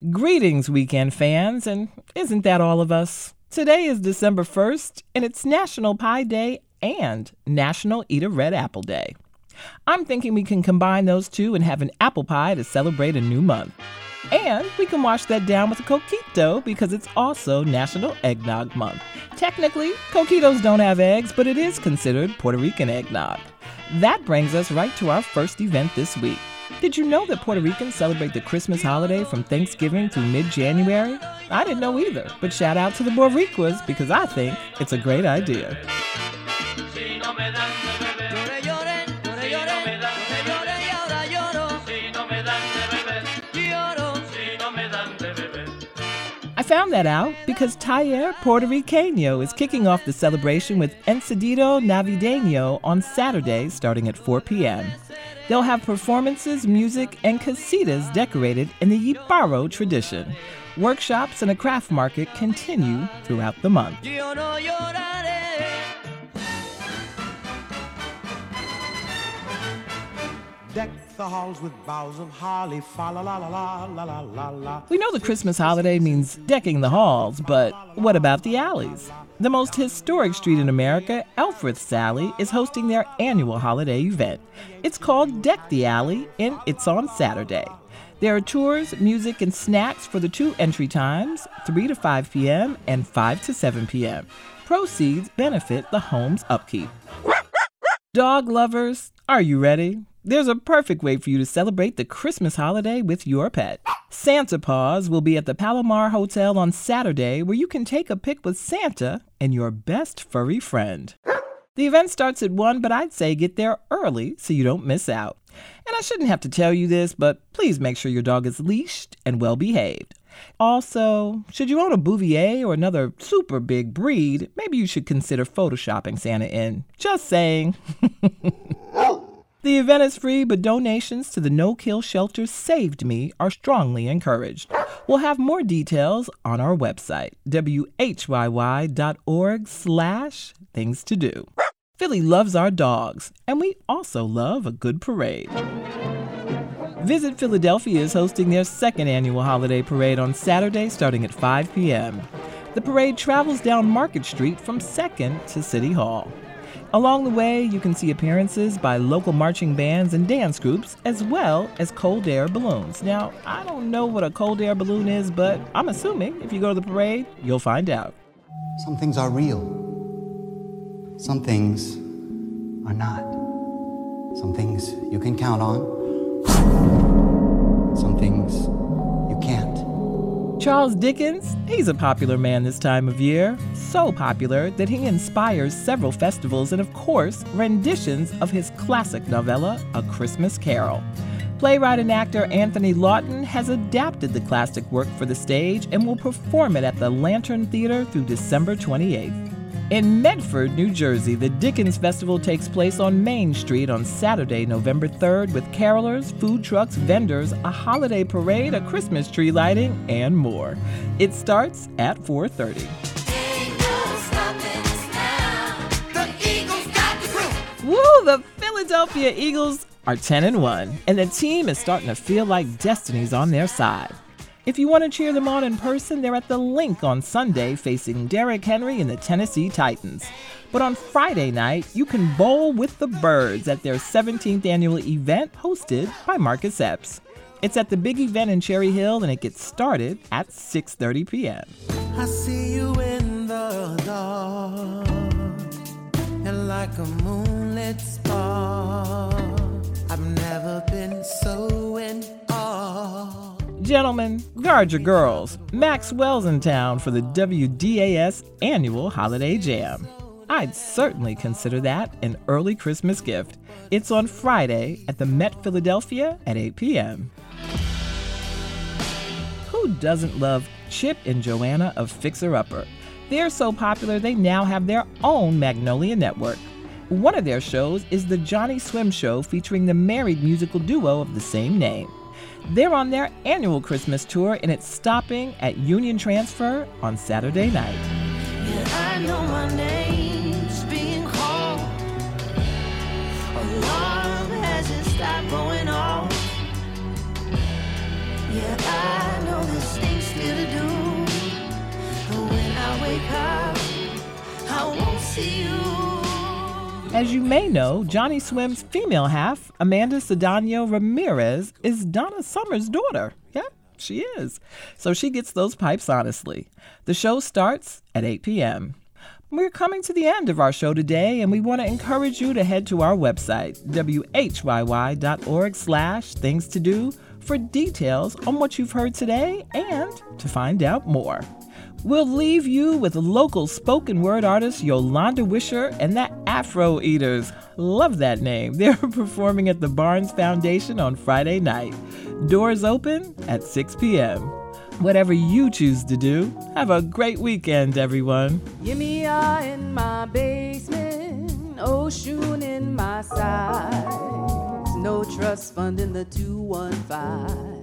Greetings, weekend fans, and isn't that all of us? Today is December 1st, and it's National Pie Day and National Eat a Red Apple Day. I'm thinking we can combine those two and have an apple pie to celebrate a new month. And we can wash that down with a coquito because it's also National Eggnog Month. Technically, coquitos don't have eggs, but it is considered Puerto Rican eggnog. That brings us right to our first event this week. Did you know that Puerto Ricans celebrate the Christmas holiday from Thanksgiving through mid-January? I didn't know either, but shout out to the Boricuas because I think it's a great idea. I found that out because Taller Puertorriqueño is kicking off the celebration with Encendido Navideño on Saturday starting at 4 p.m. They'll have performances, music, and casitas decorated in the Yiparo tradition. Workshops and a craft market continue throughout the month. Deck the halls with boughs of holly, fa la la la la la la la la. We know the Christmas holiday means decking the halls, but what about the alleys? The most historic street in America, Elfreth's Alley, is hosting their annual holiday event. It's called Deck the Alley, and it's on Saturday. There are tours, music, and snacks for the two entry times, 3 to 5 p.m. and 5 to 7 p.m. Proceeds benefit the home's upkeep. Dog lovers, are you ready? There's a perfect way for you to celebrate the Christmas holiday with your pet. Santa Paws will be at the Palomar Hotel on Saturday, where you can take a pic with Santa and your best furry friend. The event starts at 1, but I'd say get there early so you don't miss out. And I shouldn't have to tell you this, but please make sure your dog is leashed and well behaved. Also, should you own a Bouvier or another super big breed, maybe you should consider photoshopping Santa in. Just saying. The event is free, but donations to the no-kill shelter Saved Me are strongly encouraged. We'll have more details on our website, whyy.org/things-to-do. Philly loves our dogs, and we also love a good parade. Visit Philadelphia is hosting their second annual holiday parade on Saturday starting at 5 p.m. The parade travels down Market Street from 2nd to City Hall. Along the way, you can see appearances by local marching bands and dance groups, as well as cold air balloons. Now, I don't know what a cold air balloon is, but I'm assuming if you go to the parade, you'll find out. Some things are real. Some things are not. Some things you can count on. Some things you can't. Charles Dickens, he's a popular man this time of year. So popular that he inspires several festivals and, of course, renditions of his classic novella, A Christmas Carol. Playwright and actor Anthony Lawton has adapted the classic work for the stage and will perform it at the Lantern Theater through December 28th. In Medford, New Jersey, the Dickens Festival takes place on Main Street on Saturday, November 3rd, with carolers, food trucks, vendors, a holiday parade, a Christmas tree lighting, and more. It starts at 4:30. Woo! The Philadelphia Eagles are 10-1, and the team is starting to feel like destiny's on their side. If you want to cheer them on in person, they're at the Link on Sunday facing Derrick Henry and the Tennessee Titans. But on Friday night, you can bowl with the Birds at their 17th annual event hosted by Marcus Epps. It's at the big event in Cherry Hill, and it gets started at 6:30 p.m. I see you in the dark, and like a moonlit spark, I've never been so in awe. Gentlemen, guard your girls. Maxwell's in town for the WDAS annual Holiday Jam. I'd certainly consider that an early Christmas gift. It's on Friday at the Met Philadelphia at 8 p.m. Who doesn't love Chip and Joanna of Fixer Upper? They're so popular they now have their own Magnolia Network. One of their shows is the Johnny Swim Show featuring the married musical duo of the same name. They're on their annual Christmas tour, and it's stopping at Union Transfer on Saturday night. Yeah, I know my name's being called. Alarm hasn't stopped going off. Yeah, I know this. to you. As you may know, Johnny Swim's female half, Amanda Cedano Ramirez, is Donna Summer's daughter. Yeah, she is. So she gets those pipes honestly. The show starts at 8 p.m. We're coming to the end of our show today, and we want to encourage you to head to our website, whyy.org/things-to-do, for details on what you've heard today and to find out more. We'll leave you with local spoken word artist Yolanda Wisher and the Afro Eaters. Love that name. They're performing at the Barnes Foundation on Friday night. Doors open at 6 p.m. Whatever you choose to do, have a great weekend, everyone. Gimme in my basement, Oshun in my sides, no trust fund in the 215.